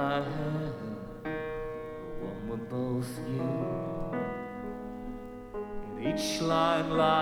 I had, the one with both you. And each line